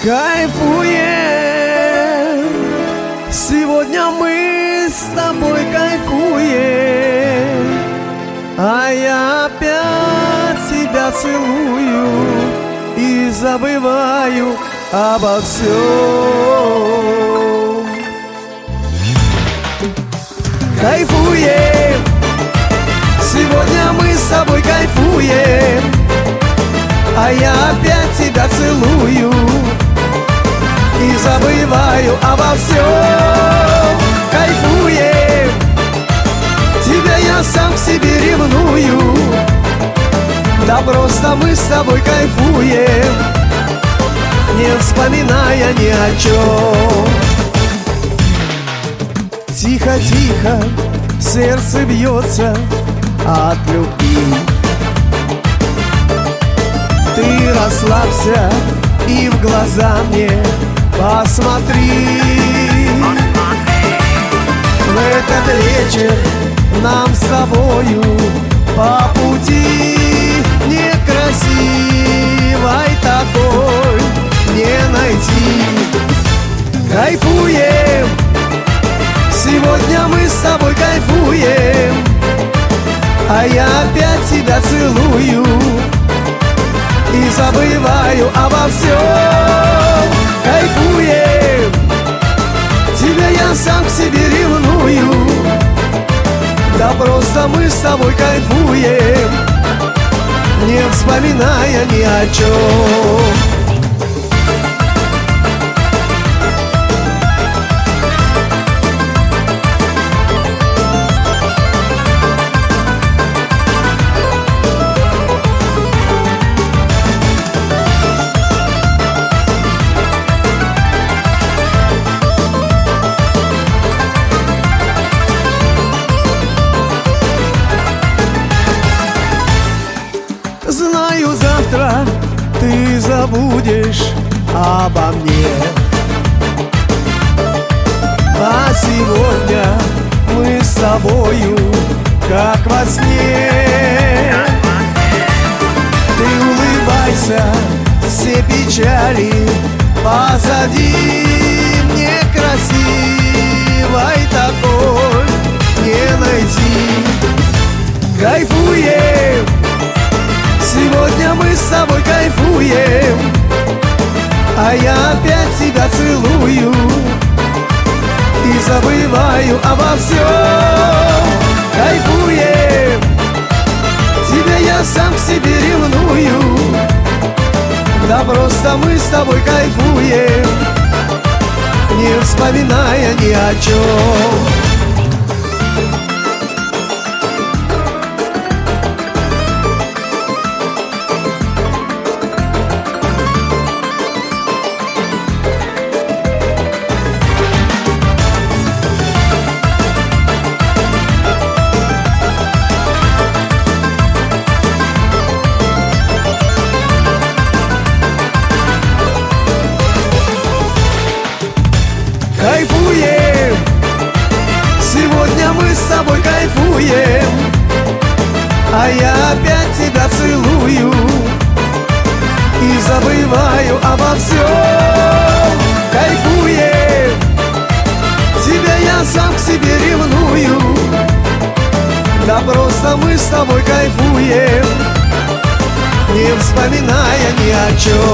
Кайфуем, сегодня мы с тобой кайфуем, а я опять тебя целую и забываю обо всем. Кайфуем, сегодня мы с тобой кайфуем, а я опять тебя целую и забываю обо всем. Кайфуем, тебя я сам к себе ревную, да просто мы с тобой кайфуем, не вспоминая ни о чем. Тихо-тихо сердце бьется от любви. Ты расслабься и в глаза мне посмотри. В этот вечер нам с тобою по пути некрасивой такой не найти. Кайфуем, сегодня мы с тобой кайфуем, а я опять тебя целую и забываю обо всем. Кайфуем, тебя я сам к себе ревную, да просто мы с тобой кайфуем, не вспоминая ни о чем. Знаю, завтра ты забудешь обо мне, а сегодня мы с тобою как во сне. Ты улыбайся, все печали позади, некрасивой такой не найти. Кайфуем, сегодня мы с тобой кайфуем, а я опять тебя целую и забываю обо всем. Кайфуем, тебя я сам к себе ревную, да просто мы с тобой кайфуем, не вспоминая ни о чем. Кайфуем, сегодня мы с тобой кайфуем, а я опять тебя целую и забываю обо всем. Кайфуем, тебя я сам к себе ревную, да просто мы с тобой кайфуем, не вспоминая ни о чем.